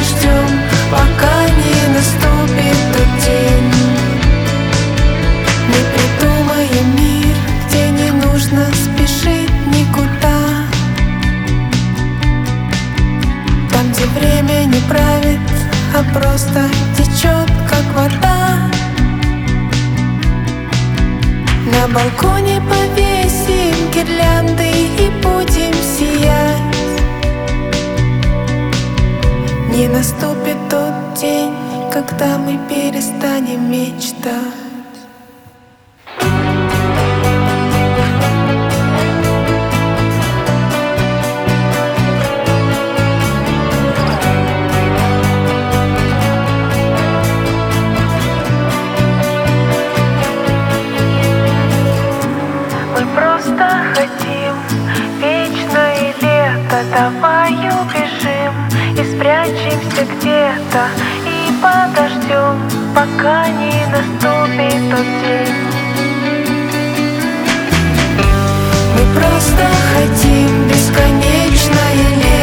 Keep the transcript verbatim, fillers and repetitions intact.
подождем, пока не наступит тот день. Мы придумаем мир, где не нужно спешить никуда, там, где время не правит, а просто течет, как вода. На балконе повесим гирлянды и будем сиять. Не наступит тот день, когда мы перестанем мечтать. Хотим вечное лето, давай убежим и спрячемся где-то, и подождем, пока не наступит тот день. Мы просто хотим бесконечное лето.